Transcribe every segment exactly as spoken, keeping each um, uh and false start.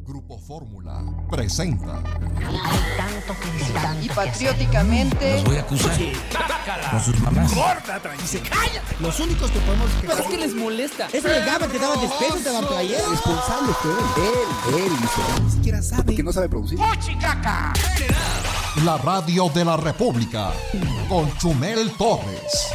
Grupo Fórmula presenta. Hay tanto que y patrióticamente los voy a acusar con sus mamás. Gorda, tranquila. ¡Cállate! Los únicos que podemos quejar. ¿Por qué les molesta? Eso de Gaba que daba despecho, te daban playera. Responsable fue él. Él, él hizo. Ni siquiera sabe. Porque no sabe producir. ¡Pochicaca! La radio de la República con Chumel Torres.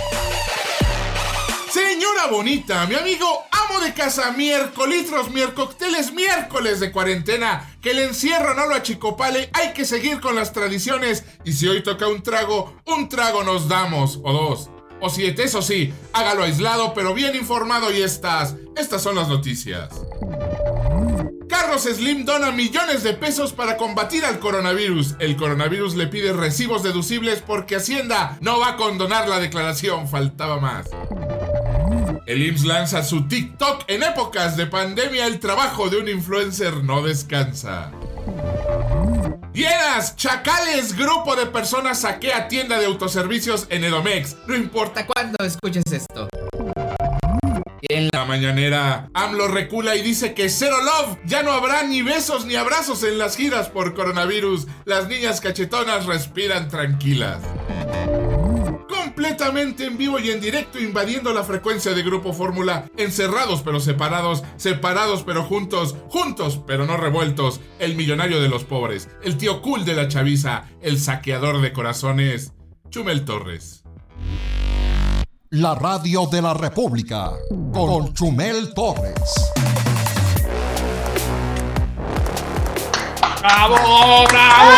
Señora bonita, mi amigo amo de casa, miércolitros, miércocteles, miércoles de cuarentena, que el encierro no lo achicopale, hay que seguir con las tradiciones, y si hoy toca un trago, un trago nos damos, o dos, o siete, eso sí, hágalo aislado, pero bien informado, y estas, estas son las noticias. Carlos Slim dona millones de pesos para combatir al coronavirus. El coronavirus le pide recibos deducibles porque Hacienda no va a condonar la declaración, faltaba más. El I M S S lanza su TikTok. En épocas de pandemia el trabajo de un influencer no descansa. Hienas, chacales, grupo de personas saquea tienda de autoservicios en Edomex. No importa ¿Cuándo escuches esto? En la mañanera, AMLO recula y dice que cero love. Ya no habrá ni besos ni abrazos en las giras por coronavirus. Las niñas cachetonas respiran tranquilas. Completamente en vivo y en directo, invadiendo la frecuencia de Grupo Fórmula. Encerrados pero separados, separados pero juntos, juntos pero no revueltos. El millonario de los pobres, el tío cool de la chaviza, el saqueador de corazones, Chumel Torres. La radio de la República con Chumel Torres. ¡Bravo, bravo!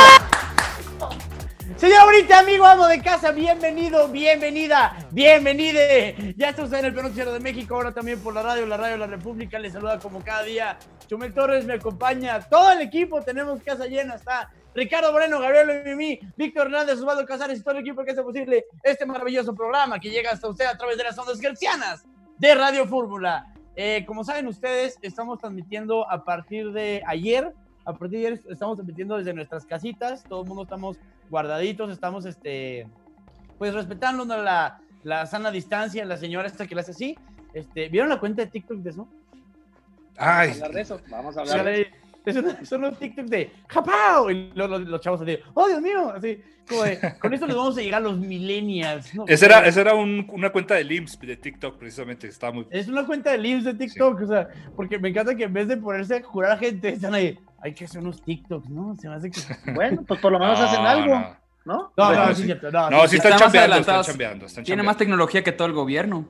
Señora bonita, amigo, amo de casa, bienvenido, bienvenida, bienvenide. Ya está usted en el Perú de México, ahora también por la radio, la radio de la República. Les saluda como cada día Chumel Torres, me acompaña todo el equipo, tenemos casa llena, está Ricardo Moreno, Gabriel Mimí, Víctor Hernández, Osvaldo Casares y todo el equipo que hace posible este maravilloso programa que llega hasta usted a través de las ondas gercianas de Radio Fórmula. Eh, como saben ustedes, estamos transmitiendo a partir de ayer, a partir de ayer estamos transmitiendo desde nuestras casitas, todo el mundo estamos guardaditos, estamos este, pues respetando la, la sana distancia, la señora esta que la hace así. Este, ¿vieron la cuenta de TikTok de eso? Ay, Vamos a hablar de eso, vamos a hablar de eso. Es una, son los TikToks de ¡Japao! Y los, los, los chavos así, ¡oh, Dios mío! Así, como de, con esto les vamos a llegar a los millennials, ¿no? Esa era, esa era un, una cuenta del I M S S de TikTok, precisamente, está muy... Es una cuenta del I M S S de TikTok, sí. O sea, porque me encanta que en vez de ponerse a jurar a gente, están ahí, hay que hacer unos TikToks, ¿no? Se me hace que... Bueno, pues por lo menos no, hacen algo, ¿no? ¿No? No, no, no, sí, sí, no, no, no, sí, sí están, están chambeando, más están chambeando, están Tiene chambeando. más tecnología que todo el gobierno.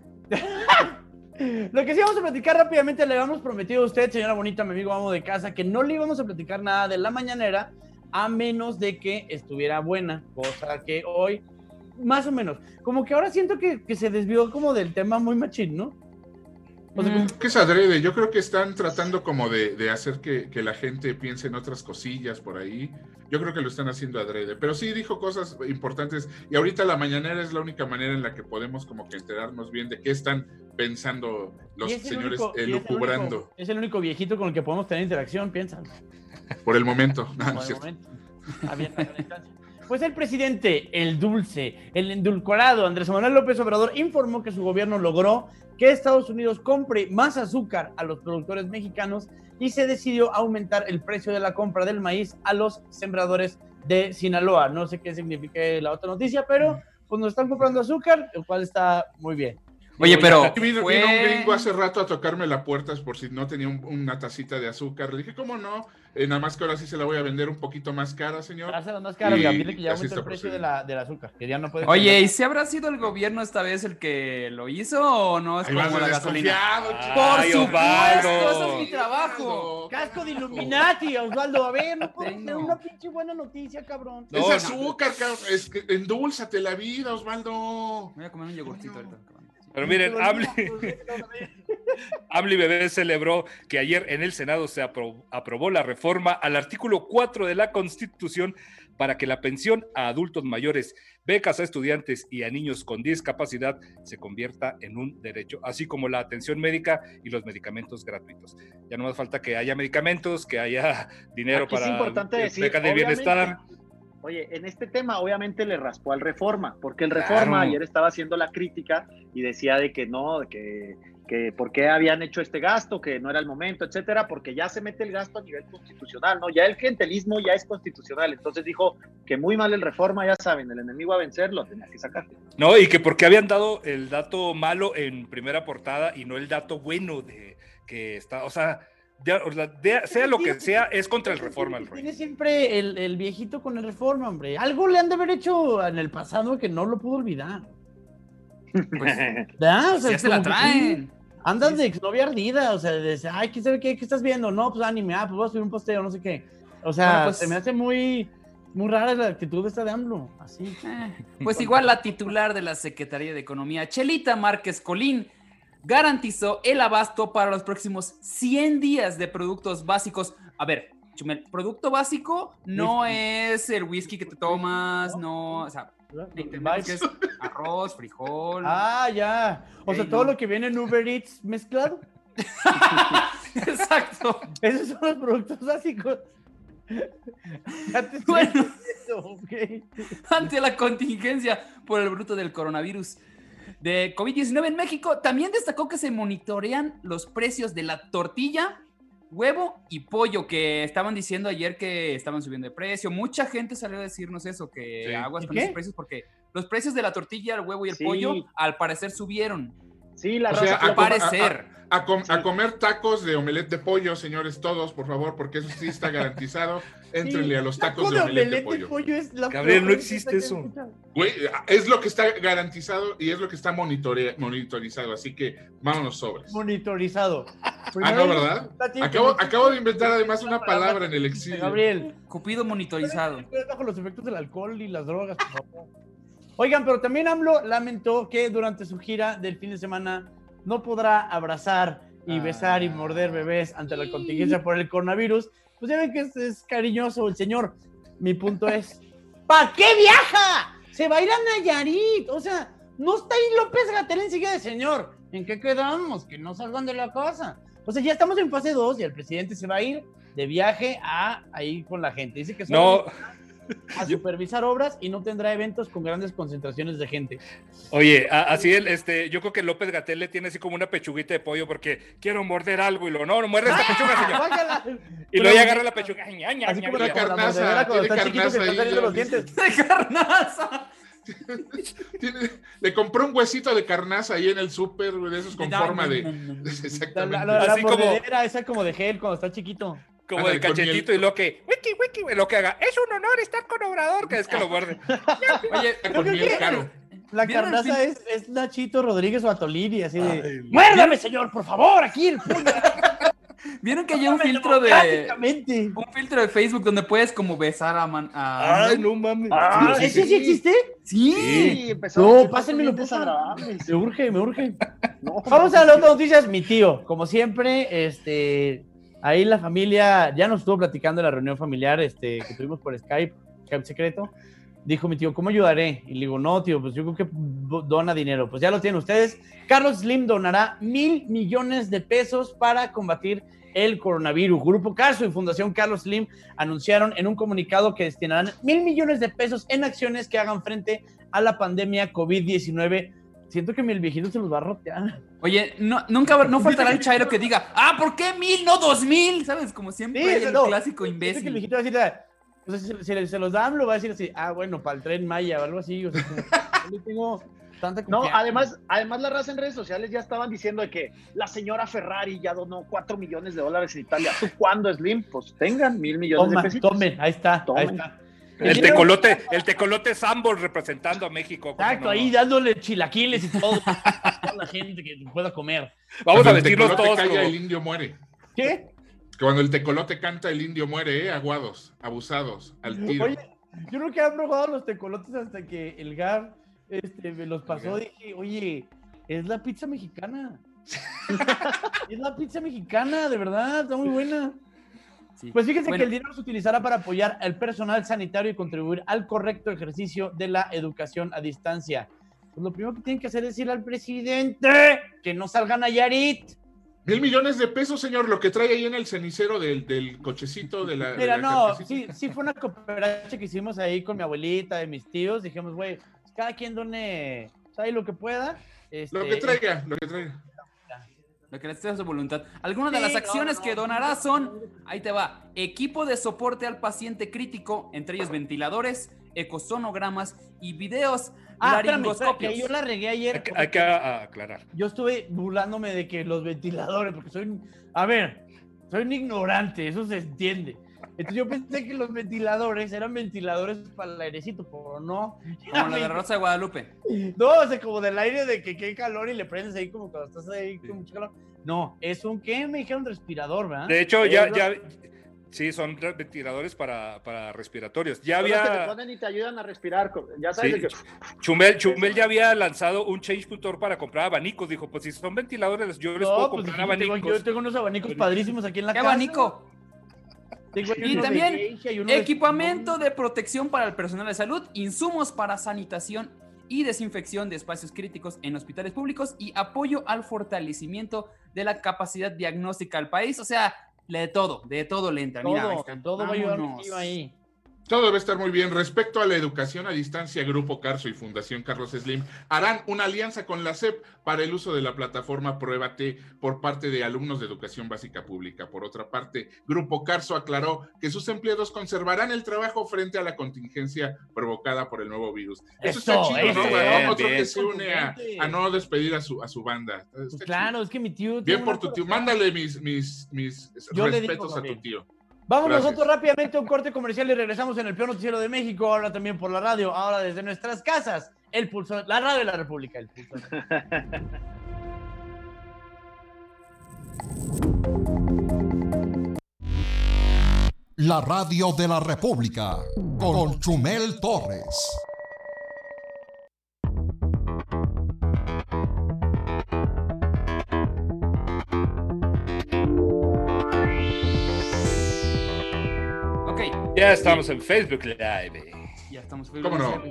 Lo que sí vamos a platicar rápidamente, le habíamos prometido a usted, señora bonita, mi amigo amo de casa, que no le íbamos a platicar nada de la mañanera, a menos de que estuviera buena, cosa que hoy, más o menos, como que ahora siento que, que se desvió como del tema muy machín, ¿no? O sea, mm. que es adrede, yo creo que están tratando como de, de hacer que, que la gente piense en otras cosillas por ahí. Yo creo que lo están haciendo adrede, pero sí dijo cosas importantes, y ahorita la mañanera es la única manera en la que podemos como que enterarnos bien de qué están pensando los señores único, elucubrando. Es el, único, es el único viejito con el que podemos tener interacción, piensan. Por el momento. No, Por no el es momento. Abierta la distancia. Pues el presidente, el dulce, el endulcorado Andrés Manuel López Obrador informó que su gobierno logró que Estados Unidos compre más azúcar a los productores mexicanos y se decidió aumentar el precio de la compra del maíz a los sembradores de Sinaloa. No sé qué significa la otra noticia, pero pues nos están comprando azúcar, lo cual está muy bien. Oye, pero vino, fue... vino un gringo hace rato a tocarme la puerta por si no tenía un, una tacita de azúcar. Le dije, ¿cómo no? Eh, nada más que ahora sí se la voy a vender un poquito más cara, señor. Hace más cara, y, dile que ya aumentó el precio de la, del azúcar, que ya no puede... Oye, ¿y si habrá sido el gobierno esta vez el que lo hizo o no es Ahí como la gasolina? Por Ay, supuesto, eso es mi trabajo. Casco de Illuminati, Osvaldo, a ver, no puedo tener una pinche buena noticia, cabrón. No, es azúcar, no. Cabrón, es que endúlzate la vida, Osvaldo. Voy a comer un yogurtito ahorita. Pero miren, AMLO y Bebé celebró que ayer en el Senado se aprobó, aprobó la reforma al artículo cuatro de la Constitución para que la pensión a adultos mayores, becas a estudiantes y a niños con discapacidad se convierta en un derecho, así como la atención médica y los medicamentos gratuitos. Ya no más falta que haya medicamentos, que haya dinero Aquí para es importante decir, becas de bienestar. Oye, en este tema obviamente le raspó al Reforma, porque el Claro. Reforma ayer estaba haciendo la crítica y decía de que no, de que, que por qué habían hecho este gasto, que no era el momento, etcétera, porque ya se mete el gasto a nivel constitucional, ¿no? Ya el clientelismo ya es constitucional, entonces dijo que muy mal el Reforma, ya saben, el enemigo a vencer lo tenía que sacar. No, y que porque habían dado el dato malo en primera portada y no el dato bueno de que está, o sea, ya, o sea, de- sea lo que sea, es contra el Reforma el rollo. Tiene siempre el, el viejito con el Reforma, hombre. Algo le han de haber hecho en el pasado que no lo pudo olvidar. Pues, ¿Verdad? O sea, ya se la como que traen. sí, andas de exnovia ardida, o sea, de, ay, ¿quién sabe qué, qué estás viendo? No, pues anime, ah, pues voy a subir un posteo, no sé qué. O sea, Bueno, pues- se me hace muy, muy rara la actitud esta de AMLO, así. Eh, Pues igual la titular de la Secretaría de Economía, Chelita Márquez Colín, garantizó el abasto para los próximos cien días de productos básicos. A ver, Chumel, producto básico no es el whisky que te tomas, no, o sea, entendemos que es arroz, frijol. Ah, ya. O Ok, sea, todo no. lo que viene en Uber Eats mezclado. Exacto. Esos son los productos básicos. Ya te estoy Bueno. entendiendo, ok. Ante la contingencia por el bruto del coronavirus de COVID diecinueve en México, también destacó que se monitorean los precios de la tortilla, huevo y pollo, que estaban diciendo ayer que estaban subiendo de precio. Mucha gente salió a decirnos eso, que Sí. aguas ¿Y con qué? esos precios, porque los precios de la tortilla, el huevo y el Sí. pollo, al parecer subieron. Sí, la O raza sea, Al a com- parecer. A, com- Sí. a comer tacos de omelette de pollo, señores, todos, por favor, porque eso sí está garantizado. Éntrenle a los tacos de omelette de pollo. es la Gabriel, peor no receta existe que he eso. escuchado. Güey, es lo que está garantizado y es lo que está monitore- monitorizado, así que vámonos sobres. Monitorizado. Ah, Primero no, dice ¿verdad? que está- tiene que Acabo, meter- acabo de inventar además una palabra en el exilio. Gabriel, Cupido monitorizado. cuidado bajo los efectos del alcohol y las drogas, por favor. Oigan, pero también AMLO lamentó que durante su gira del fin de semana no podrá abrazar y besar y morder bebés ante la contingencia por el coronavirus. Pues ya ven que es, es cariñoso el señor. Mi punto es, ¿para qué viaja? Se va a ir a Nayarit. O sea, no está ahí López-Gatell enseguida de señor. ¿En qué quedamos? Que no salgan de la casa. O sea, ya estamos en fase dos y el presidente se va a ir de viaje a ahí con la gente. Dice que solo No, a supervisar obras y no tendrá eventos con grandes concentraciones de gente. oye, a- así el, este, yo creo que López-Gatell le tiene así como una pechuguita de pollo porque quiero morder algo y lo, no, no muerde esta pechuga, señor. Bájala. Y luego ya agarra la pechuga. Ay, ña, ña, Así ña, como ña. la, la como la carnaza, mordedera cuando tiene está chiquito que carnaza está ahí, saliendo ya los dice. dientes. ¡De carnaza! Tiene- le compró un huesito de carnaza ahí en el súper, güey, de esos con forma de... La, Exactamente. la, la Así como- mordedera esa como de gel cuando está chiquito. Como Ándale, el con cachetito miel. y lo que, wiki, wiki, güey, lo que haga. Es un honor estar con Obrador, que es que lo muerde. Oye, Con creo miel que- caro. La ¿Vieron el carnaza fin- es, es Nachito Rodríguez o Atolini, así de... Ay, ¡Muérdame, señor, por favor! Aquí el puño. ¿vieron que hay un filtro de Democráticamente. un filtro de Facebook donde puedes como besar a man a Ay, no mames. Ah, Sí, ¿Ese sí existe? Sí. Sí, empezó No, a hacer pásenmelo, cosas por bien favor. desagradables. Me urge, me urge. No, Vamos a las otras noticias. Mi tío, como siempre, este, ahí la familia ya nos estuvo platicando en la reunión familiar este, que tuvimos por Skype, Skype secreto. Dijo mi tío, ¿cómo ayudaré? Y le digo, no, tío, pues yo creo que dona dinero. Pues ya lo tienen ustedes. Carlos Slim donará mil millones de pesos para combatir el coronavirus. Grupo Carso y Fundación Carlos Slim anunciaron en un comunicado que destinarán mil millones de pesos en acciones que hagan frente a la pandemia COVID diecinueve. Siento que mi el viejito se los va a rotear. Oye, no, nunca no faltará el chairo que diga, ah, ¿por qué mil, no dos mil? ¿Sabes? Como siempre Sí, hay el no. clásico Siento que el imbécil. viejito va a decir, ah, o sea, si, si, se los dan, lo va a decir así, ah, bueno, para el Tren Maya o algo así. O sea, como, no le tengo tanta No, confianza. además, además la raza en redes sociales ya estaban diciendo de que la señora Ferrari ya donó cuatro millones de dólares en Italia. ¿Tú cuándo, Slim? Pues tengan mil millones Toma, de pesitos. tomen, ahí está, ahí Tomen. está. El tecolote, el tecolote Sambor representando a México. ¿cómo Exacto, no? ahí dándole chilaquiles y todo a toda la gente que pueda comer. Vamos a Cuando el vestirnos tecolote todos calla, como... el indio muere. ¿Qué? Cuando el tecolote canta, el indio muere, ¿eh? Aguados, abusados, al tiro. Oye, yo nunca he probado los tecolotes hasta que el Gab este, me los pasó. Dije, oye, es la pizza mexicana. Es la pizza mexicana, de verdad, está muy buena. Sí. Pues fíjense Bueno, que el dinero se utilizará para apoyar al personal sanitario y contribuir al correcto ejercicio de la educación a distancia. Pues lo primero que tienen que hacer es decirle al presidente que no salgan a Nayarit. Mil millones de pesos, señor, lo que trae ahí en el cenicero del, del cochecito de la. Mira, de la no, sí, sí fue una cooperacha que hicimos ahí con mi abuelita, de mis tíos. Dijimos, güey, cada quien done, ¿sabe lo que pueda? Este, Lo que traiga, lo que traiga. Lo que le esté a su voluntad. Algunas de Sí, las acciones no, no, que donará son, ahí te va, equipo de soporte al paciente crítico, entre ellos ventiladores, ecosonogramas y videos Ah, espérame, espérame, laringoscopios. que yo la regué ayer. Hay que, hay que a- aclarar. Yo estuve burlándome de que los ventiladores, porque soy, un- a ver, soy un ignorante, eso se entiende. Entonces yo pensé que los ventiladores eran ventiladores para el airecito, pero no. Como la de Rosa de Guadalupe. No, o sea, como del aire de que qué calor y le prendes ahí como cuando estás ahí con mucho calor. No, es un, ¿qué? Me dijeron respirador, ¿verdad? De hecho, ya, Es- ya, sí, son re- ventiladores para, para respiratorios. Ya Son los que te había, ponen y te ayudan a respirar. Ya sabes sí, de que... Chumel, Chumel ya había lanzado un change punto org para comprar abanicos. Dijo, pues si son ventiladores, yo les No, puedo pues comprar yo tengo, abanicos. yo tengo unos abanicos padrísimos aquí en la ¿Qué casa. abanico? Tengo Y uno de también Geisha y uno de- equipamiento de protección para el personal de salud, insumos para sanitación y desinfección de espacios críticos en hospitales públicos y apoyo al fortalecimiento de la capacidad diagnóstica al país. O sea, de todo, de todo le entra. Mira, ahí Todo, está. todo va a ayudar Vámonos. ahí. Todo debe estar muy bien. Respecto a la educación a distancia, Grupo Carso y Fundación Carlos Slim harán una alianza con la S E P para el uso de la plataforma Pruébate por parte de alumnos de educación básica pública. Por otra parte, Grupo Carso aclaró que sus empleados conservarán el trabajo frente a la contingencia provocada por el nuevo virus. Eso, está Eso, chido, eso, ¿no? bien, Otro bien. que se une a, a no despedir a su, a su banda. Está Pues chido. claro, es que mi tío... Bien tiene por una tu tío. cosa- Mándale mis, mis, mis Yo le digo respetos a tu también. tío. Vamos Gracias. nosotros rápidamente a un corte comercial y regresamos en el peor noticiero de México, ahora también por la radio, ahora desde nuestras casas, el pulsor, la radio de la República, el pulsor. La radio de la República con Chumel Torres. Ok, Ya estamos en Facebook Live. ya estamos. ¿Cómo no?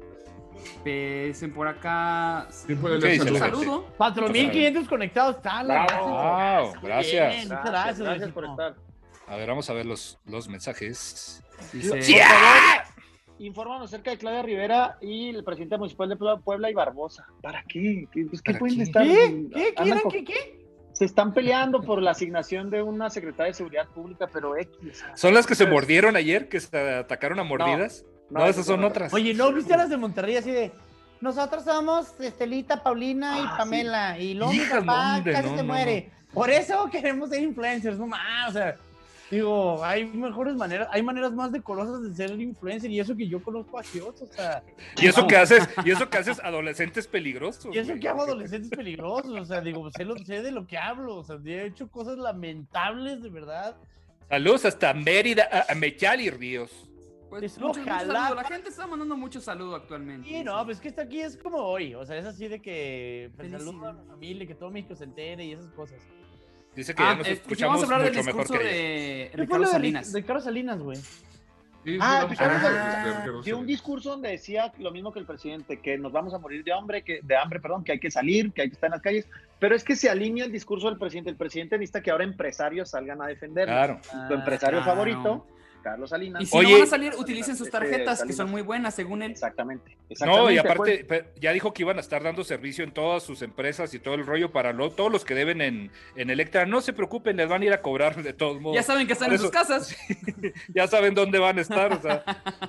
Pesen por acá. ¿Quién puede Ok, leer se Un lo- saludos? saludo. cuatro mil quinientos conectados, tal. Wow, gracias. Bien, muchas Gracias, gracias, gracias por Luisito. estar. A ver, vamos a ver los, los mensajes. Dice, Por favor, infórmanos acerca de Claudia Rivera y el presidente municipal de Puebla, Puebla y Barbosa. ¿Para qué? ¿Qué, pues, ¿qué ¿Para pueden qué? estar? ¿Qué? ¿Qué? ¿Qué? Andan eran? con- ¿Qué? ¿Qué? Se están peleando por la asignación de una secretaria de Seguridad Pública, pero X. ¿Son las que se mordieron ayer, que se atacaron a mordidas? No, no, esas son no. otras. Oye, ¿no viste a las de Monterrey así de... Nosotros somos Estelita, Paulina y Ah, Pamela, y luego mi Hijas, papá hombre, casi no, se no, muere. Por eso queremos ser influencers, no más, o sea... Digo, hay mejores maneras, hay maneras más decorosas de ser influencer y eso que yo conozco a Dios, o sea... Y eso que haces, y eso que haces adolescentes peligrosos. Y eso güey. que hago adolescentes peligrosos, o sea, digo, sé, lo, sé de lo que hablo, o sea, he hecho cosas lamentables, de verdad. Saludos hasta Mérida, a, a Mechali Ríos. pues, Es- muchos, muchos ojalá. saludos. La gente está mandando muchos saludos actualmente. Y no, pues que esto aquí es como hoy, o sea, es así de que pues, Felicidades. saludo a mi familia, que todo México se entere y esas cosas. Dice que Ah, ya nos eh, escuchamos vamos a hablar del mucho mejor discurso que ayer. de ¿Qué fue Ricardo lo de, Salinas. de Carlos Salinas, güey? Sí, sí, Ah, vamos a Ricardo hablar de- Salinas. de Ricardo Dio un Salinas. discurso donde decía lo mismo que el presidente, que nos vamos a morir de hambre, que, de hambre, perdón, que hay que salir, que hay que estar en las calles, pero es que se alinea el discurso del presidente. El presidente necesita que ahora empresarios salgan a defenderlo. Claro. Tu empresario claro. favorito, Carlos Salinas. Y si Oye- no van a salir, utilicen sus Este, tarjetas, que Salinas. son muy buenas, según él. Exactamente. No, exactamente, y aparte, pues. pe- ya dijo que iban a estar dando servicio en todas sus empresas y todo el rollo para lo- todos los que deben en, en Electra. No se preocupen, les van a ir a cobrar de todos modos. Ya saben que están Por en sus eso- casas. Ya saben dónde van a estar. O sea,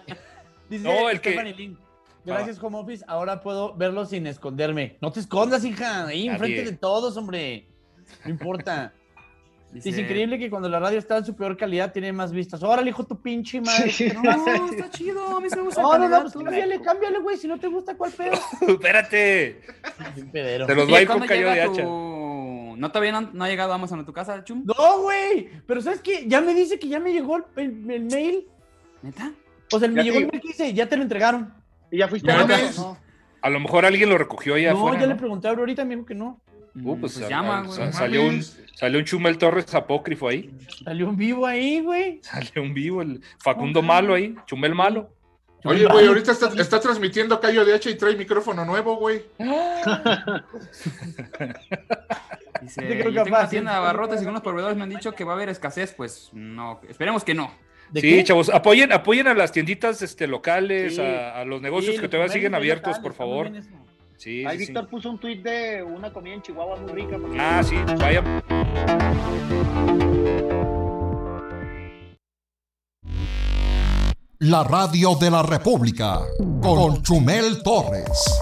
Dice No, el que- Stephanie Lin, gracias home office, ahora puedo verlo sin esconderme. No te escondas, hija, ahí enfrente Nadie. de todos, hombre. No importa. Dice, Es increíble que cuando la radio está en su peor calidad tiene más vistas. Órale, hijo, tu pinche madre. Sí. No, está chido, a mí se me gusta. No, la no, no, calidad, pues tú. cámbiale, cámbiale, güey. Si no te gusta, ¿cuál pedo? espérate. Bien pedero. Se los Oye, va a ir con ¿cuándo callo de llega hacha. tu- ¿No todavía no, no ha llegado Amazon a tu casa, Chum? No, güey. Pero ¿sabes qué? Ya me dice que ya me llegó el, el- el mail. ¿Neta? O sea, me Ya llegó te- el mail que dice, ya te lo entregaron. ¿Y ya fuiste No, a no, Amazon? no. A lo mejor alguien lo recogió allá No, afuera. ya ¿no? le pregunté a Aurorita, me dijo que no. Uh, pues, sal- llama, sal- güey. salió, un, salió un Chumel Torres apócrifo ahí. Salió un vivo ahí, güey. Salió un vivo, el Facundo Malo ahí, Chumel Malo. Oye, güey, ahorita está, está transmitiendo Cayo de Hacha y trae micrófono nuevo, güey. Dice, Yo creo yo tengo capaz, una tienda de sí. abarrotes y algunos proveedores me han dicho que va a haber escasez. Pues no, esperemos que no. ¿De Sí, qué? chavos, apoyen, apoyen a las tiendientitas este, locales, Sí. a, a los negocios Sí, que los todavía siguen comercios abiertos, locales, por está muy favor. bien eso. Sí, Ahí sí, sí. Víctor puso un tuit de una comida en Chihuahua muy rica. porque- Ah, sí, vayan. La radio de la República con Chumel Torres.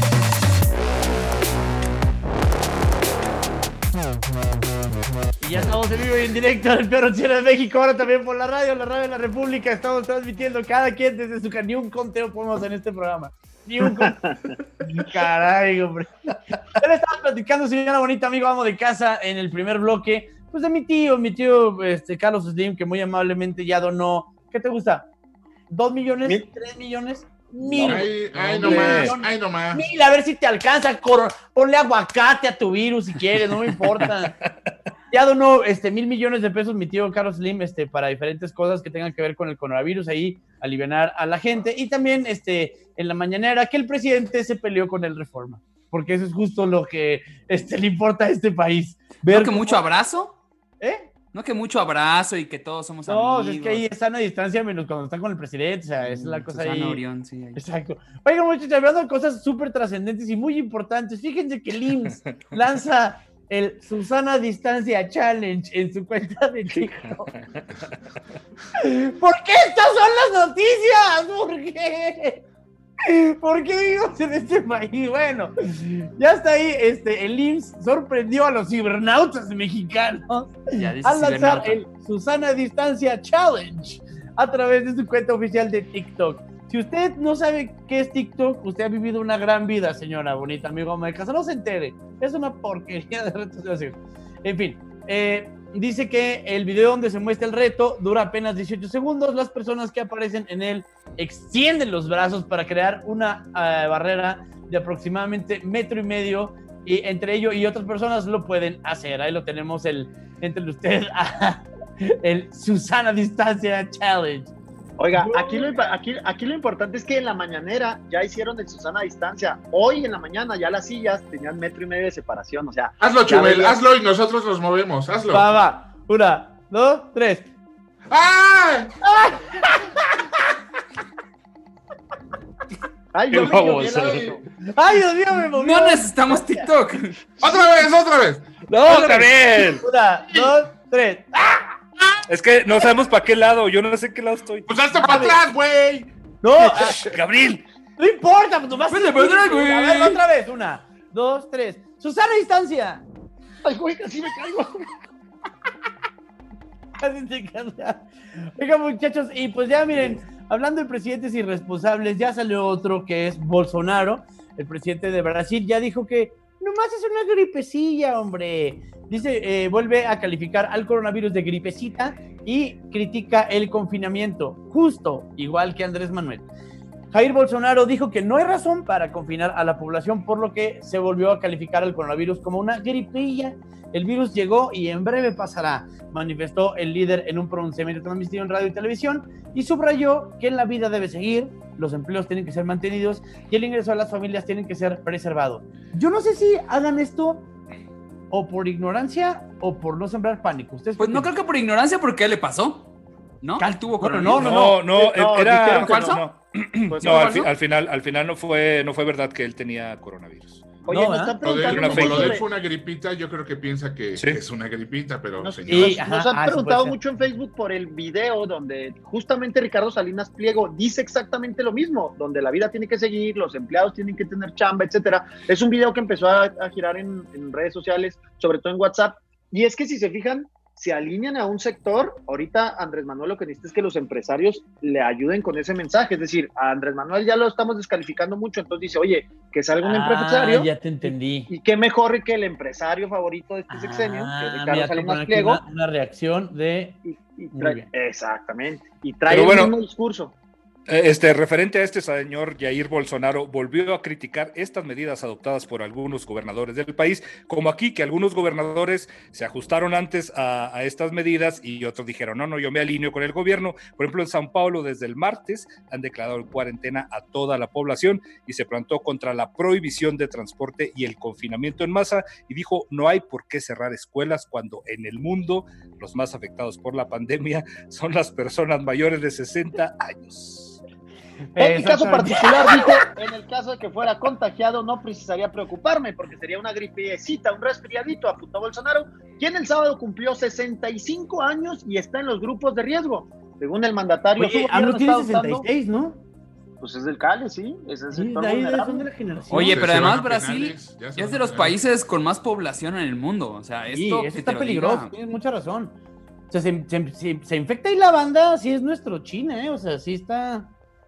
Y ya estamos en vivo y en directo del Perro Chino de México, ahora también por la radio, la radio de la República. Estamos transmitiendo cada quien desde su casa. Ni un conteo ponemos en este programa. Ni un conteo. Caray, hombre. Ya le estaba platicando, señora bonita, amigo, amo de casa, en el primer bloque, pues de mi tío, mi tío este, Carlos Slim, que muy amablemente ya donó. ¿Qué te gusta? ¿Dos millones? Mil. ¿Tres millones? Mil. Ay, ay, Hombre. nomás, ay, nomás. Mil, a ver si te alcanza. Cor- ponle aguacate a tu virus si quieres, no me importa. Ya donó este, mil millones de pesos mi tío Carlos Slim este, para diferentes cosas que tengan que ver con el coronavirus, ahí alivianar a la gente. Y también este, en la mañanera que el presidente se peleó con el Reforma, porque eso es justo lo que este, le importa a este país. Ver ¿No que cómo- mucho abrazo? ¿Eh? No que mucho abrazo y que todos somos No, amigos. es que ahí están a distancia menos cuando están con el presidente, o sea, esa es la cosa Susana ahí. Orión, sí, ahí. Exacto. Oigan, muchachos, hablando de cosas súper trascendentes y muy importantes, fíjense que el I M S S lanza el Susana Distancia Challenge en su cuenta de TikTok. ¿Por qué estas son las noticias? ¿Por qué? ¿Por qué vivimos en este país? Bueno, ya está ahí, este, el I M S S sorprendió a los cibernautas mexicanos Ya dice al lanzar cibernauta. el Susana Distancia Challenge a través de su cuenta oficial de TikTok. Si usted no sabe qué es TikTok, usted ha vivido una gran vida, señora bonita, amigo ama de casa. No se entere, es una porquería de red social. En fin, eh, dice que el video donde se muestra el reto dura apenas dieciocho segundos. Las personas que aparecen en él extienden los brazos para crear una uh, barrera de aproximadamente metro y medio, y entre ello y otras personas lo pueden hacer. Ahí lo tenemos, el entre usted, el Susana Distancia Challenge. Oiga, aquí lo, impa- aquí, aquí lo importante es que en la mañanera ya hicieron el Susana a distancia. Hoy en la mañana ya las sillas tenían metro y medio de separación, o sea. Hazlo, ya Chumel, veías- hazlo y nosotros nos movemos, hazlo. Va, va. Una, dos, tres. ¡Ah! Ay, Qué yo me baboso. equivoqué, la- ¡Ay, Dios mío, me movió! No necesitamos TikTok. ¡Otra vez, otra vez! ¡No, Gabriel! Una, dos, tres. Es que no sabemos para qué lado, yo no sé en qué lado estoy. ¡Pues hazte para atrás, güey! No, ah, Gabriel. no importa, pues nomás. Vete para atrás, güey. A ver, otra vez. Una, dos, tres. Susana Distancia. Ay, güey, casi me caigo. Casi te cansa. Oigan, muchachos, y pues ya miren, hablando de presidentes irresponsables, ya salió otro que es Bolsonaro, el presidente de Brasil, ya dijo que nomás es una gripecilla, hombre. Dice, eh, vuelve a calificar al coronavirus de gripecita y critica el confinamiento, justo igual que Andrés Manuel. Jair Bolsonaro dijo que no hay razón para confinar a la población, por lo que se volvió a calificar al coronavirus como una gripilla. El virus llegó y en breve pasará, manifestó el líder en un pronunciamiento transmitido en radio y televisión, y subrayó que la vida debe seguir, los empleos tienen que ser mantenidos y el ingreso a las familias tienen que ser preservado. Yo no sé si hagan esto o por ignorancia o por no sembrar pánico. ¿Ustedes Pues qué no opinan? creo que por ignorancia, porque ¿qué le pasó? ¿No? Cal- Él tuvo Bueno, coronavirus. no, No, no, no, era dijeron que falso. No, Pues, no, al, falso? fi- al final, al final no fue, no fue verdad que él tenía coronavirus. Oye, No, nos ¿verdad? están Lo de él, preguntando una como lo de él sobre- fue una gripita, yo creo que piensa que Sí. es una gripita, pero Nos, señor. Y- nos- ajá, nos han ah, eso preguntado puede ser. mucho en Facebook por el video donde justamente Ricardo Salinas Pliego dice exactamente lo mismo, donde la vida tiene que seguir, los empleados tienen que tener chamba, etcétera. Es un video que empezó a, a girar en, en redes sociales, sobre todo en WhatsApp, y es que si se fijan, se alinean a un sector. Ahorita Andrés Manuel lo que necesita es que los empresarios le ayuden con ese mensaje, es decir, a Andrés Manuel ya lo estamos descalificando mucho, entonces dice, oye, que salga un Ah, empresario. ya te entendí. Y qué mejor que el empresario favorito de este sexenio, que Ah, es Ricardo mira, te Salinas ponen aquí Pliego. Una, una reacción de... Y, y Muy trae- bien. exactamente. Y trae Pero el bueno, mismo discurso. Este, referente a este señor Jair Bolsonaro, volvió a criticar estas medidas adoptadas por algunos gobernadores del país, como aquí, que algunos gobernadores se ajustaron antes a, a estas medidas y otros dijeron, no, no, yo me alineo con el gobierno. Por ejemplo, en Sao Paulo, desde el martes, han declarado en cuarentena a toda la población y se plantó contra la prohibición de transporte y el confinamiento en masa y dijo, no hay por qué cerrar escuelas cuando en el mundo los más afectados por la pandemia son las personas mayores de sesenta años. En mi caso particular, dijo, en el caso de que fuera contagiado, no precisaría preocuparme, porque sería una gripecita, un resfriadito, apuntó Bolsonaro, quien el sábado cumplió sesenta y cinco años y está en los grupos de riesgo. Según el mandatario... Oye, AMLO tiene sesenta y seis, ¿no? Pues es del Cali, sí. Es el sí, sector de ahí vulnerable. son de la generación. Oye, pero Se además van a Brasil penales, ya se es van de a los penales. países con más población en el mundo. O sea, Sí, esto eso que está te lo peligroso, diga- tienes mucha razón. O sea, se, se, se, se infecta ahí la banda, sí es nuestro China, ¿eh? O sea, sí está...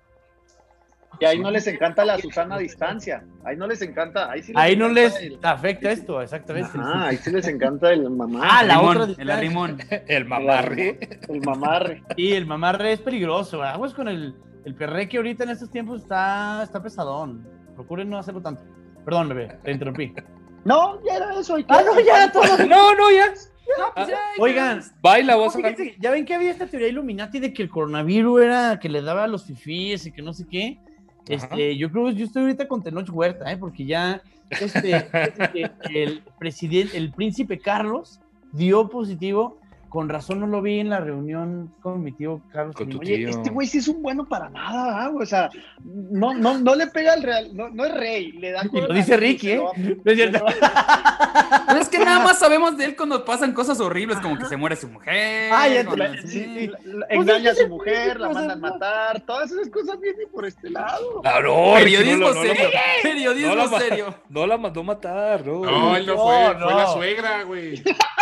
Y ahí no les encanta la Susana a distancia. Ahí no les encanta. Ahí, sí les Ahí no encanta les el- afecta esto, exactamente. Ah, ahí sí les encanta el mamá. Ah, la Limón, otra el distancia. arrimón. El mamarre. El mamarre. Sí, el mamarre es peligroso. Aguas con el, el perre que ahorita en estos tiempos está, está pesadón. Procuren no hacerlo tanto. Perdón, bebé, te interrumpí. No, ya era eso. ¿y qué? Ah, no, ya era todo. No, no, ya. No, pues ya, Oigan, Baila, no, vos. fíjense, ya ven que había esta teoría Illuminati de que el coronavirus era que le daba a los fifís y que no sé qué. Este, yo creo que yo estoy ahorita con Tenoch Huerta, ¿eh? Porque ya este, este, el presidente, el príncipe Carlos dio positivo. Con razón no lo vi en la reunión con mi tío Carlos. Con tu Oye, tío. este güey sí es un bueno para nada, ¿ah? O sea, no, no, no le pega al real, no, no es rey, le da Y lo dice Ricky, ¿eh? No es cierto. Pero es que nada más sabemos de él cuando pasan cosas horribles, como que se muere su mujer. Ah, ya te cuando- la- sí. sí, sí. Engaña a Pues es su mujer, la que- mandan matar, todas esas cosas vienen por este lado. Ah, no, Periodismo no, no, no, serio. no, Periodismo no la ma- serio. No la mandó matar, no. No, él no, No, fue, no. fue la suegra, güey.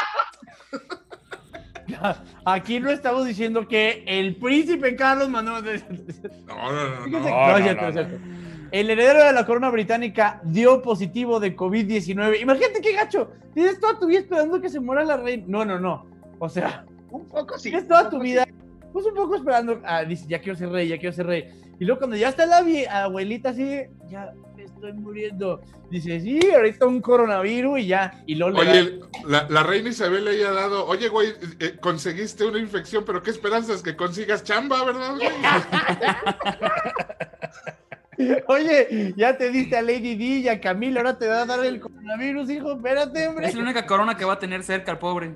Aquí no estamos diciendo que el príncipe Carlos mandó. No, no, no, Fíjense- no. No, no, no, es cierto, no, es no. cierto. El heredero de la corona británica dio positivo de COVID diecinueve. Imagínate qué gacho. Tienes toda tu vida esperando que se muera la reina. No, no, no. O sea, Un poco sí. tienes toda un tu poco vida, sí. pues un poco esperando. Ah, dice, ya quiero ser rey, ya quiero ser rey. Y luego cuando ya está la vie- abuelita así, ya me estoy muriendo. Dice, sí, ahorita un coronavirus y ya. Y luego le da- Oye, la, la reina Isabel le haya dado, oye, güey, eh, conseguiste una infección, pero qué esperanzas que consigas chamba, ¿verdad, güey? Oye, ya te diste a Lady Di y a Camila, ahora te va a dar el coronavirus, hijo. Espérate, hombre. Es la única corona que va a tener cerca al pobre.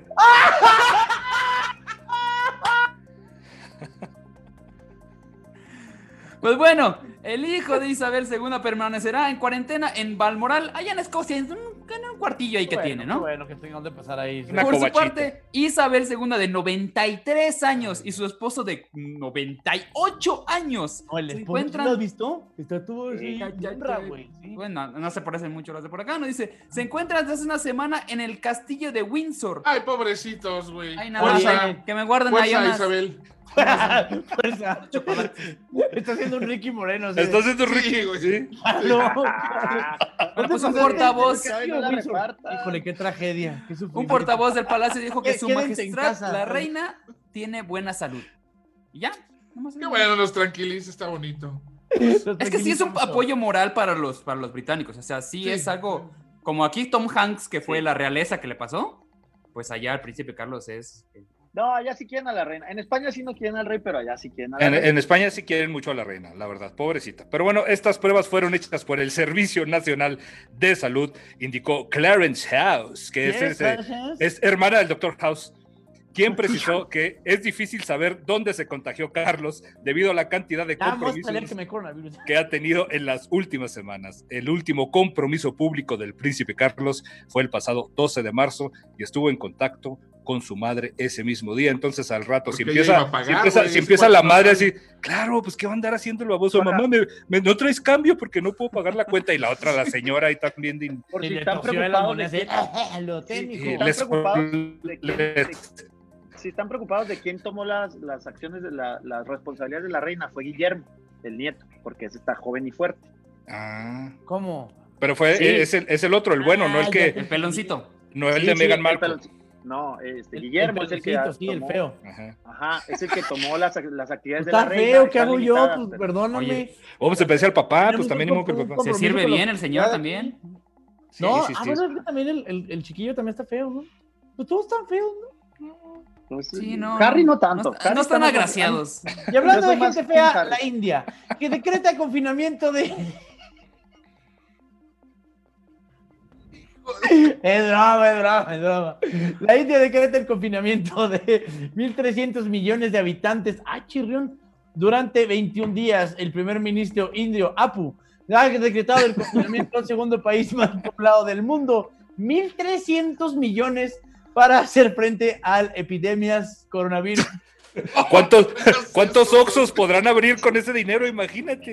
Pues bueno, el hijo de Isabel segunda permanecerá en cuarentena en Balmoral, allá en Escocia, en un, en un cuartillo ahí que Bueno, tiene, ¿no? Bueno, que tengan de pasar ahí. Una Por su covachita. parte, Isabel segunda de noventa y tres años y su esposo de noventa y ocho años No, el se esposo, ¿tú encuentran... lo has visto? Está todo así, Sí, ya, ya, honra, ya. güey, sí. Bueno, no se parecen mucho los de por acá, ¿no? Dice, se encuentran desde hace una semana en el castillo de Windsor. Ay, pobrecitos, güey. Ay, nada más, Fuerza, ay, que me guarden ahí fuerza, unas... Isabel. Fuerza. Está haciendo un Ricky Moreno. ¿sí? Está haciendo Sí, Ricky, güey. ¿sí? No, Bueno, pues un ¿Dónde portavoz, pasaste? Ay, no la reparta. Híjole, qué tragedia. Qué un sufrimiento. portavoz del palacio dijo que Qué- su quédense en majestad, casa. la reina, tiene buena salud. ¿Y ya? Nomás Qué eso. bueno, nos tranquiliza, está bonito. Es que sí es un apoyo moral para los, para los británicos. O sea, sí, Sí. es algo como aquí Tom Hanks, que fue la realeza que le pasó. Pues allá el príncipe Carlos es... No, allá sí quieren a la reina. En España sí no quieren al rey, pero allá sí quieren a la En, reina. en España sí quieren mucho a la reina, la verdad, pobrecita. Pero bueno, estas pruebas fueron hechas por el Servicio Nacional de Salud, indicó Clarence House, que es, es, eh, es hermana del doctor House, quien precisó que es difícil saber dónde se contagió Carlos debido a la cantidad de Vamos a compromisos tener que me coronavirus. que ha tenido en las últimas semanas. El último compromiso público del príncipe Carlos fue el pasado doce de marzo y estuvo en contacto con su madre ese mismo día. Entonces al rato, si Porque ella iba empieza, a pagar, si empieza, güey, si ese empieza la cuarto madre no así, claro, pues qué va a andar haciendo el baboso, mamá, me, me- no traes cambio porque no puedo pagar la cuenta, y la otra, la señora ahí también de- Por Y si le están torció en las preocupados de monedas. quién- eh, Lo técnico. y están les- preocupados de quién- les- si están preocupados de quién tomó las, las acciones, de la, las responsabilidades de la reina, fue Guillermo, el nieto, porque ese está joven y fuerte. Ah, ¿Cómo? pero fue, Sí. es, el, es el otro, el bueno, no el Ah, que, El peloncito. no el Sí, de sí, Meghan el Markle. pelon- No, este, Guillermo es el que peloncito, sí, el tomó- feo. Ajá. Ajá, es el que tomó las, las actividades de Está la reina. feo, ¿qué están hago yo? limitadas, Pues pero- perdóname. Oye, Vamos a empezar al papá, Tenemos pues también un ni modo que el comp- papá. un Se compromiso sirve con bien los- el señor cada también. Sí, No, sí, ah, sí. bueno, es que también el, el, el chiquillo también está feo, ¿no? Pues todos están feos, ¿no? Pues, Sí, no. Harry no tanto. No, Harry no están está más- agraciados. Y hablando Yo de soy más gente fea, Team Harry. la India, que decreta confinamiento de... Es drama, es drama, es drama. La India decreta el confinamiento de mil trescientos millones de habitantes. ¡Ah, chirrión! Durante veintiún días, el primer ministro indio, Apu, ha decretado el confinamiento al segundo país más poblado del mundo. mil trescientos millones para hacer frente a epidemias coronavirus. ¿Cuántos, ¿Cuántos Oxxos podrán abrir con ese dinero? Imagínate.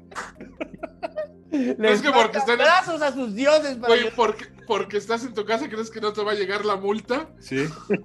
Les Es que porque manda están- abrazos a sus dioses para Güey, porque, porque estás en tu casa, ¿crees que no te va a llegar la multa? Sí.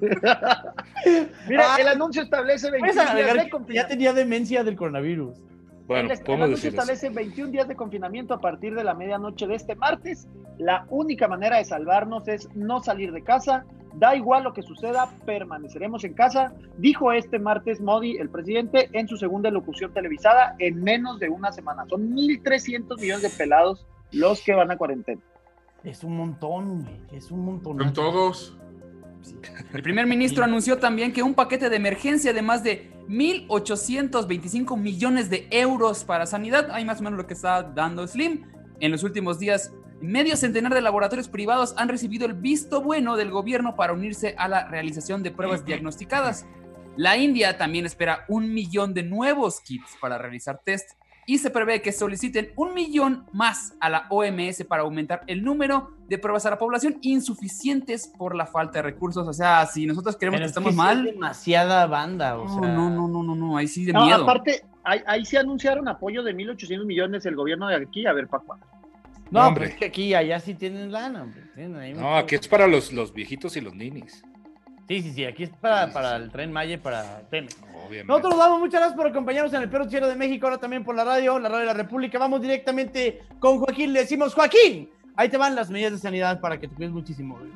Mira, Ah. el anuncio establece Puedes veintiún días agregar de que ya confinamiento. tenía demencia del coronavirus. Bueno, el, el podemos anuncio decir eso. establece veintiún días de confinamiento a partir de la medianoche de este martes. La única manera de salvarnos es no salir de casa. Da igual lo que suceda, permaneceremos en casa, dijo este martes Modi, el presidente, en su segunda locución televisada en menos de una semana. Son mil trescientos millones de pelados los que van a cuarentena. Es un montón, güey. Es un montón. Con todos. El primer ministro anunció también que un paquete de emergencia de más de mil ochocientos veinticinco millones de euros para sanidad, hay más o menos lo que está dando Slim. En los últimos días, medio centenar de laboratorios privados han recibido el visto bueno del gobierno para unirse a la realización de pruebas diagnosticadas. La India también espera un millón de nuevos kits para realizar test y se prevé que soliciten un millón más a la O M S para aumentar el número de pruebas a la población insuficientes por la falta de recursos. O sea, si nosotros creemos Pero que es estamos sí mal, es demasiada banda, o no, sea. no, no, no, no, no, ahí sí de No, miedo. aparte, ahí, ahí se anunciaron apoyo de mil ochocientos millones el gobierno de aquí, a ver, para cuándo. No, Hombre. pero es que aquí allá sí tienen lana, hombre. Tienen ahí No, mucho- aquí es para los, los viejitos y los ninis. Sí, sí, sí, aquí es para, para el Tren Maya y para Pemex. Obviamente. Nosotros damos muchas gracias por acompañarnos en el Perro Cielo de México, ahora también por la radio, la radio de la República. Vamos directamente con Joaquín, le decimos, Joaquín, ahí te van las medidas de sanidad para que te cuides muchísimo. Güey.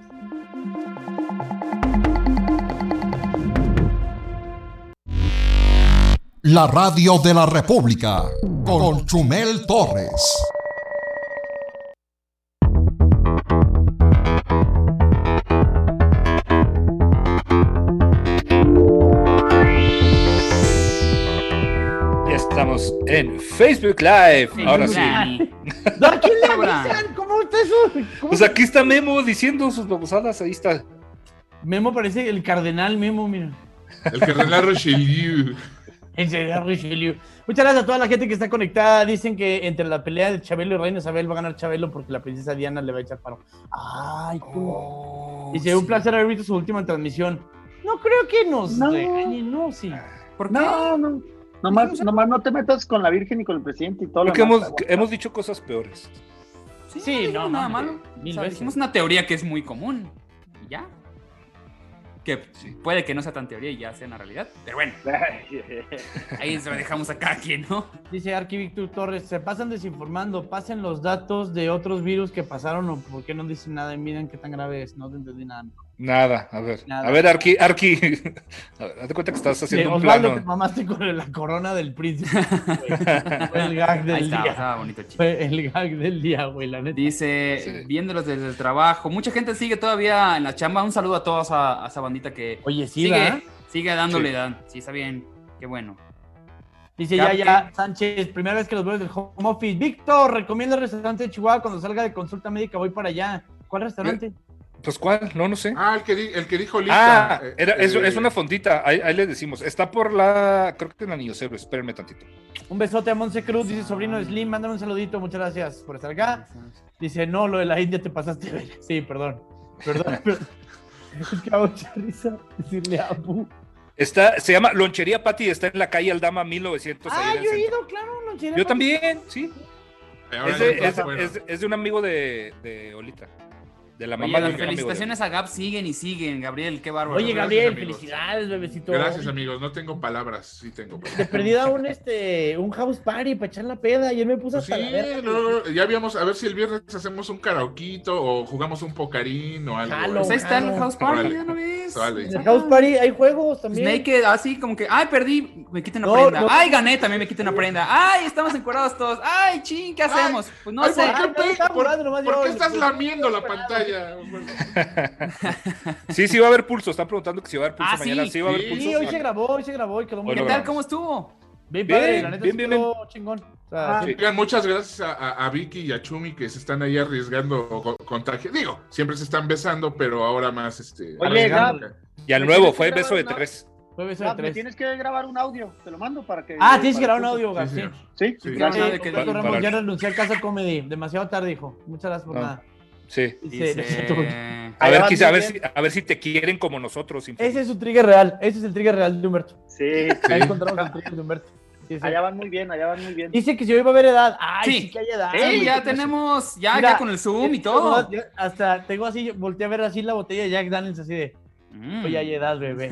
La radio de la República con Chumel Torres. Ya estamos en Facebook Live. Ahora sí. ¿No, ¿a quién le Ahora. avisan? ¿Cómo está eso? ¿Cómo Pues aquí está Memo diciendo sus babosadas. Ahí está. Memo parece el cardenal Memo, mira. El cardenal Richelieu. En serio, Richelieu. Muchas gracias a toda la gente que está conectada. Dicen que entre la pelea de Chabelo y Reina Isabel va a ganar Chabelo porque la princesa Diana le va a echar paro. Ay, Oh, dice, un sí. placer haber visto su última transmisión. No creo que nos No. regañen, no, sí. ¿Por qué? No, no. Nomás, nomás no te metas con la Virgen y con el presidente y todo Porque lo hemos, demás. hemos dicho cosas peores. Sí, Sí, no, dijimos no, nada mames, malo. mil O sea, veces. dijimos una teoría que es muy común. Y ya. Que puede que no sea tan teoría y ya sea una realidad. Pero bueno, ahí se lo dejamos a cada quien, ¿no? Dice Arqui Víctor Torres, se pasan desinformando, pasen los datos de otros virus que pasaron o por qué no dicen nada y miren qué tan grave es. No te entendí nada. Nada, a ver. Nada. A ver, Arqui, Arqui. A ver, date cuenta que estás Sí, haciendo un Osvaldo, te plano. mamaste con la corona del príncipe. güey. Fue el gag del Ahí está, día. estaba bonito, chico. Fue el gag del día, güey, la neta. Dice, Sí. viéndolos desde el trabajo. Mucha gente sigue todavía en la chamba. Un saludo a todos a, a esa bandita que Oye, sí, ¿verdad? sigue, sigue dándole. Sí. dan- Sí, está bien. Qué bueno. Dice Ya, ya, ya, Sánchez, primera vez que los veo del home office. Víctor, recomienda el restaurante de Chihuahua cuando salga de consulta médica, voy para allá. ¿Cuál restaurante? Pues, ¿cuál? No, no sé. Ah, el que, di- el que dijo Lita. Ah, eh, era, es, eh, es una fondita, ahí, ahí le decimos. Está por la, creo que en Anillo Cero, espérenme tantito. Un besote a Monse Cruz, dice sobrino de Slim, mándame un saludito, muchas gracias por estar acá. Dice, no, lo de la India te pasaste. de ver. Sí, perdón, perdón. perdón. Es que hago mucha risa decirle a Abu. Está, se llama Lonchería Patty, está en la calle Aldama mil novecientos. ahí Ah, en el yo he centro. ido, claro, no quiero. Yo también, sí. ahora Es ya de, está es, bueno. es- es de un amigo de, de Olita. De la Oye, mamá las del felicitaciones a Gab siguen y siguen, Gabriel, qué bárbaro. Oye, Gracias, Gabriel, amigos. felicidades, bebecito. Gracias, amigos. No tengo palabras. Sí tengo palabras. De perdida un, este, un house party para echar la peda. Ayer me puse Pues hasta sí, la verga. no, ya habíamos, a ver si el viernes hacemos un karaoquito o jugamos un pocarín o algo. Jalo, Pues ahí está el jalo. House Party, Órale. ya no ves. Vale. En el house party hay juegos también. Naked, así como que, ay, perdí, me quiten una No, prenda. no. Ay, gané, también me quiten una prenda. Ay, estamos encuerados todos. Ay, ching, ¿qué hacemos? Pues no Ay, sé. ¿por qué, Ah, no, pe- estaba por- jugando nomás por yo. qué estás lamiendo la pantalla? Sí, sí va a haber pulso. Están preguntando que si va a haber pulso Ah, mañana. sí. Sí, va a haber Sí, pulso. Sí, hoy se grabó, hoy se grabó y quedó muy Hoy ¿Qué lo bien. tal? grabamos. ¿Cómo estuvo? Bien, Bien, padre, la neta bien, sí bien, quedó chingón. O sea, Ah. sí. Oigan, muchas gracias a, a- a Vicky y a Chumi que se están ahí arriesgando co- contagio. Digo, siempre se están besando, pero ahora más este. Oye, arriesgando. Y al Me nuevo tienes fue que beso de grabar una- tres. Fue beso de Ah, me tres. tienes que grabar un audio, te lo mando para que. Ah, tienes que para grabar un el audio, Sí, Gab, sí. señor. Sí, Sí. gracias. Gracias. Sí, que- Roberto Ramos para- ya renunció al Casa Comedy. Demasiado tarde, hijo. Muchas gracias por No. nada. Sí. Dice- Dice... A Allá ver, van quizá, a, muy ver si, bien. a ver si te quieren como nosotros. infeliz. Ese es su trigger real. Ese es el trigger real de Humberto. Sí, Ahí encontramos el trigger de Humberto. Sí, sí. allá van muy bien, allá van muy bien. Dice que si hoy va a haber edad. Ay, sí, Sí. que hay edad. Sí, güey. ya tenemos, ya, Mira, ya con el Zoom y todo. Yo hasta tengo así, volteé a ver así la botella de Jack Daniels así de, Mm. oye, hay edad, bebé.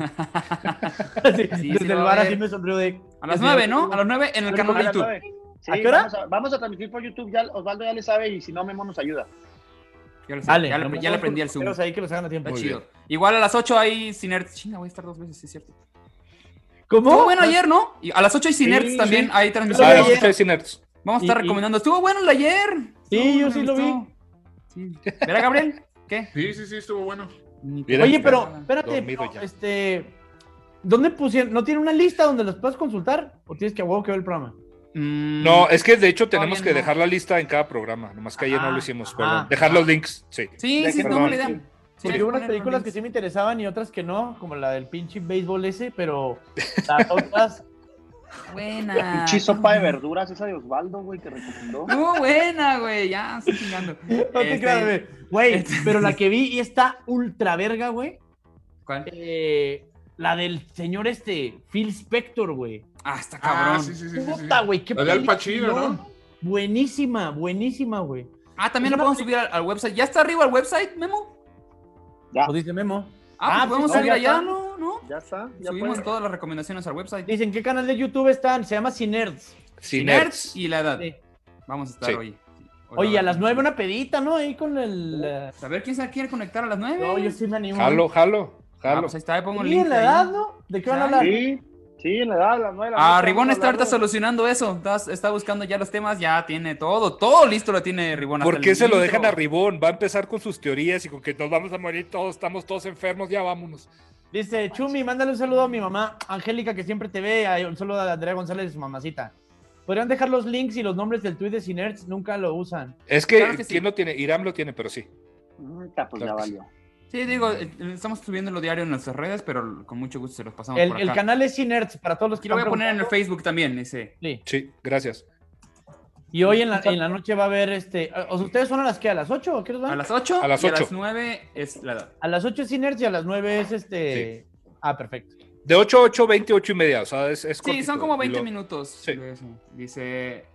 Sí, Sí, desde sí el lo va bar a así ver. me sonrió de... A las nueve, ¿no? A las nueve en el A canal A de las YouTube. nueve. Sí, ¿A qué hora? Vamos a, vamos a transmitir por YouTube, ya Osvaldo ya le sabe y si no, Memo nos ayuda. Ya, lo sé, Dale, ya, le, nomás ya le vamos prendí por el Zoom. los ahí que los hagan a tiempo. Está Muy chido. Igual a las ocho hay Cinerts. Chinga, voy a estar dos veces, sí es cierto. ¿Cómo? Estuvo bueno ayer, ¿no? Y a las ocho hay Cinerts Sí, también, sí. hay Ah, transmisión. Oye, las ayer- ocho de Cinerts. Vamos a estar y- y- recomendando. Estuvo bueno el de ayer. Sí, Estuvo, yo me sí lo vi. gustó. Sí. ¿Verdad, Gabriel? ¿Qué? Sí, sí, sí, estuvo bueno. Mira, Oye, pero espérate, dormido pero, ya. este... ¿Dónde pusieron? ¿No tiene una lista donde los puedes consultar? ¿O tienes que a huevo que ver el programa? Mm, No, es que de hecho tenemos Todavía que no. dejar la lista en cada programa. Nomás que ayer no Ah, lo hicimos. ah, Perdón. Dejar los links. Sí. Sí, De sí, que es no, una buena idea. Sí, Porque hubo unas poner películas los que sí links. me interesaban y otras que no, como la del pinche béisbol ese, pero las otras... Buena. Pinche sopa de verduras, esa de Osvaldo, güey, que recomendó. Estuvo buena, güey. Ya, estoy chingando. No te Este, creas, güey. Güey, este- pero la que vi y está ultra verga, güey. ¿Cuál? eh, la del señor este, Phil Spector, güey. Ah, está Ah, cabrón. sí, sí, sí, sí, sí. Puta, güey, qué La de Al Pacino, peliculón. ¿no? Buenísima, buenísima, güey. Ah, también Es lo una podemos subir al, al website. ¿Ya está arriba el website, Memo? Ya, Lo dice Memo. Ah, Ah, pues podemos pues, subir ya allá, está. ¿no? ¿No? ya está. Ya Subimos pueden. todas las recomendaciones al website. Dicen, ¿qué canal de YouTube están? Se llama Cinerds. Cinerts. y la edad. Sí. Vamos a estar Sí. hoy. Hoy Oye, va a las haber- nueve una pedita, ¿no? Ahí con el... eh, A ver quién se quiere conectar a las nueve. No, yo sí me animo. Jalo, jalo, Ah, jalo. pues ahí está, ahí pongo el Sí, link. en la ahí. edad, ¿no? ¿De qué van a hablar? Sí, sí, en la edad, a las nueve. Ah, Ribón está ahorita solucionando eso. Está, está buscando ya los temas, ya tiene todo, todo listo lo tiene Ribón. hasta ¿Por qué el se lo intro. dejan a Ribón? Va a empezar con sus teorías y con que nos vamos a morir todos, estamos todos enfermos, ya vámonos. Dice, Chumi, mándale un saludo a mi mamá, Angélica, que siempre te ve. Ay, un saludo a Andrea González, su mamacita. Podrían dejar los links y los nombres del tweet de Cinerts, nunca lo usan. Es que, Claro que sí. ¿quién lo tiene? Irán lo tiene, pero sí. Pues Claro ya que sí. valió. Sí, digo, eh, estamos subiendo lo diario en nuestras redes, pero con mucho gusto se los pasamos El, por el acá. canal es Cinerts, para todos los que Aquí lo voy a están poner en el preguntando. Facebook también, ese. Sí. Sí, gracias. Y hoy en la, en la noche va a haber este... O sea, ¿ustedes son a las qué? ¿A las ocho? ¿A qué hora van? A las ocho A las y a ocho. las nueve es la edad. A las ocho es Cinerts y a las nueve es este... Ah, perfecto. De ocho a ocho, veinte, ocho y media. O sea, es, es Sí, cortito. son como Y veinte lo- minutos. Sí. de eso. Dice...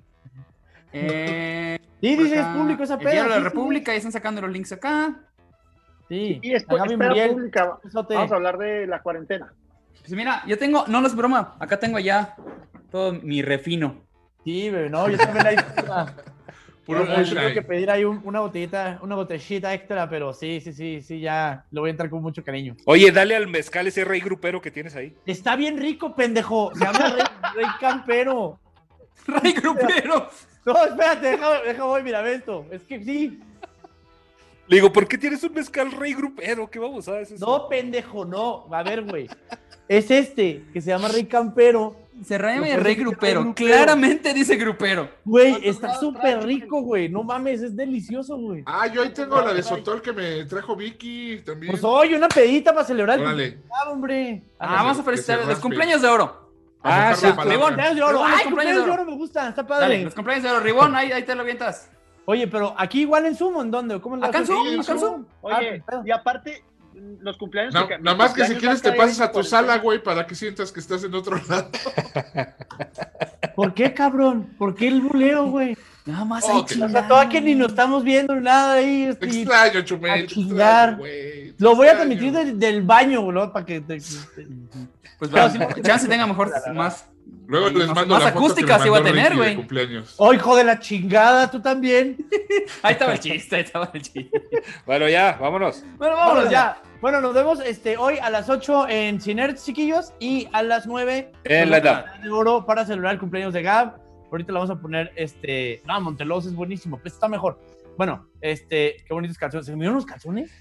Eh, Sí, por dice, es acá, público esa el peda. Diario de sí, la sí, República, y están sacando los links acá. Sí. Y después, A Gaby espera Muriel, pública, besote. vamos a hablar de la cuarentena. Pues mira, yo tengo, no, no es broma, acá tengo ya todo mi refino. Sí, bebé, no, yo también ahí... Puro Yo moonshine. tengo que pedir ahí un- una botellita, una botellita extra, pero sí, sí, sí, sí, ya lo voy a entrar con mucho cariño. Oye, dale al mezcal ese rey grupero que tienes ahí. Está bien rico, pendejo. Se llama Rey, Rey Campero. Rey Grupero. No, espérate, deja, deja voy, mira, ve esto. Es que sí. Le digo, ¿por qué tienes un mezcal rey grupero? ¿Qué vamos a hacer? No, pendejo, no. A ver, güey. Es este, que se llama Rey Campero. Se llama Lo Rey que Grupero. Rey Grupero. Claramente dice Grupero. Güey, está súper rico, güey. No mames, es delicioso, güey. Ah, yo ahí tengo la de Sotol que me trajo Vicky también. Pues oye, una pedita para celebrar el Órale. cumpleaños, hombre. Ah, vamos a que se felicitar los raspe. cumpleaños de oro. Ah, A sí, mojar la palabra. Ribón. Cumpleaños de oro. Ribón, Ay, los cumpleaños de oro me gusta, está Dale, padre. los cumpleaños de oro. Ribón, ahí, ahí te lo avientas. Oye, pero aquí igual en Zoom, ¿en dónde? ¿Cómo es la Acá en cosa? Zoom, Sí, acá en Zoom. Ah, Oye, qué pedo. y aparte, los cumpleaños... No, que- nada más que si cumpleaños quieres va te caer pasas a tu por sala, el- güey, para que sientas que estás en otro lado. ¿Por qué, cabrón? ¿Por qué el buleo, güey? Nada más Oh, ahí que- O sea, todavía que ni nos estamos viendo nada ahí. Te este, extraño, Chumel. a te chingar. extraño, güey, te Lo voy a extraño. transmitir del, del baño, ¿no? Para que te, te- Pues Pero bueno, sí- chance tenga mejor más. Luego Ahí, les más- mando más la foto acústica que sí me voy a mandó tener, Ricky de güey. cumpleaños. ¡Oh, hijo de la chingada! Tú también. Ahí estaba el chiste, ahí estaba el chiste. Bueno, ya, vámonos. Bueno, vámonos ya. Bueno, nos vemos este, hoy a las ocho en Cinerts, chiquillos, y a las nueve En la edad. de oro para celebrar el cumpleaños de Gab. Ahorita la vamos a poner, este, no, Montelos es buenísimo, pues está mejor. Bueno, este, qué bonitas canciones. ¿Se me dieron unos calzones?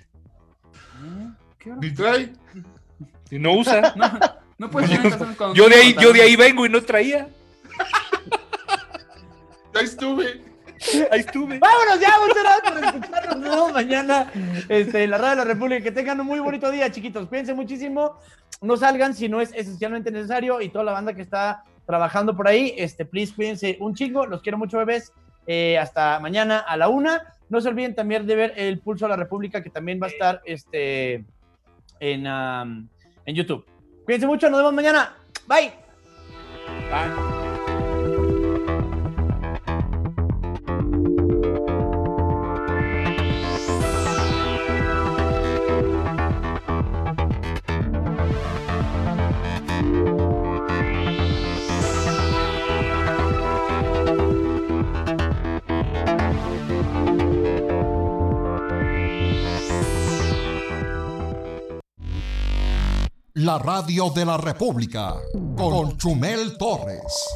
Ni trae. Y no usa. No, no puedes poner calzones cuando Yo de ahí, no yo de ahí vengo y no traía. Ahí estuve. Ahí estuve. Vámonos ya, muchas gracias por escucharnos. Nos vemos mañana este, en la Radio de la República. Que tengan un muy bonito día, chiquitos. Cuídense muchísimo. No salgan si no es esencialmente necesario. Y toda la banda que está trabajando por ahí, este, please, cuídense un chingo. Los quiero mucho, bebés. Eh, hasta mañana a la una. No se olviden también de ver el Pulso a la República, que también va a estar este, en, um, en YouTube. Cuídense mucho. Nos vemos mañana. Bye. Bye. La radio de la República con Chumel Torres.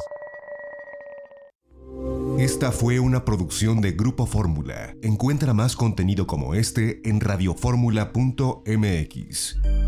Esta fue una producción de Grupo Fórmula. Encuentra más contenido como este en radioformula punto m x.